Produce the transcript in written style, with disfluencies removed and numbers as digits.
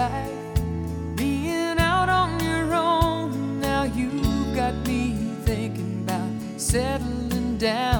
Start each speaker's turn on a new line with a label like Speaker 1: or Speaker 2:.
Speaker 1: life, being out on your own. Now you've got me thinking about settling down.